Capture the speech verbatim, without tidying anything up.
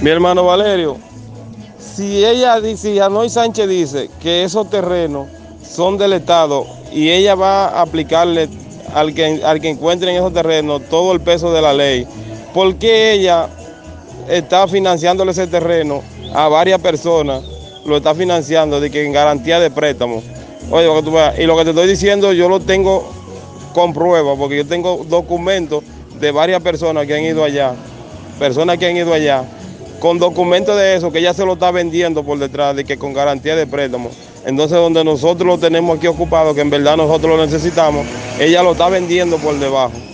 Mi hermano Valerio, si ella dice, si Anoy Sánchez dice que esos terrenos son del Estado y ella va a aplicarle al que, al que encuentre en esos terrenos todo el peso de la ley, ¿por qué ella está financiándole ese terreno a varias personas? Lo está financiando de que en garantía de préstamo. Oye, lo que tú veas, y lo que te estoy diciendo yo lo tengo con prueba, porque yo tengo documentos de varias personas que han ido allá, personas que han ido allá, con documentos de eso, que ella se lo está vendiendo por detrás, de que con garantía de préstamo. Entonces, donde nosotros lo tenemos aquí ocupado, que en verdad nosotros lo necesitamos, ella lo está vendiendo por debajo.